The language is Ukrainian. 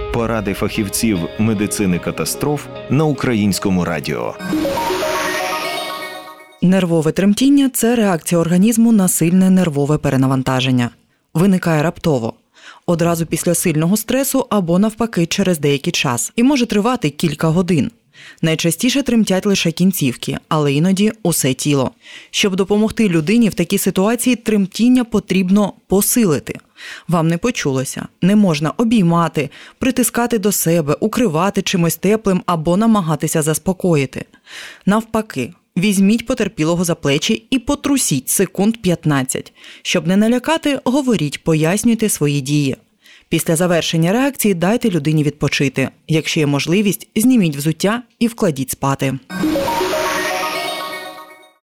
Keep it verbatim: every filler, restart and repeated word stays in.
Поради фахівців медицини катастроф на Українському радіо. Нервове тремтіння – це реакція організму на сильне нервове перенавантаження. Виникає раптово, одразу після сильного стресу або навпаки через деякий час і може тривати кілька годин. Найчастіше тремтять лише кінцівки, але іноді усе тіло. Щоб допомогти людині в такій ситуації, тремтіння потрібно посилити. Вам не почулося. Не можна обіймати, притискати до себе, укривати чимось теплим або намагатися заспокоїти. Навпаки, візьміть потерпілого за плечі і потрусіть секунд п'ятнадцять. Щоб не налякати, говоріть, пояснюйте свої дії. Після завершення реакції дайте людині відпочити. Якщо є можливість, зніміть взуття і вкладіть спати.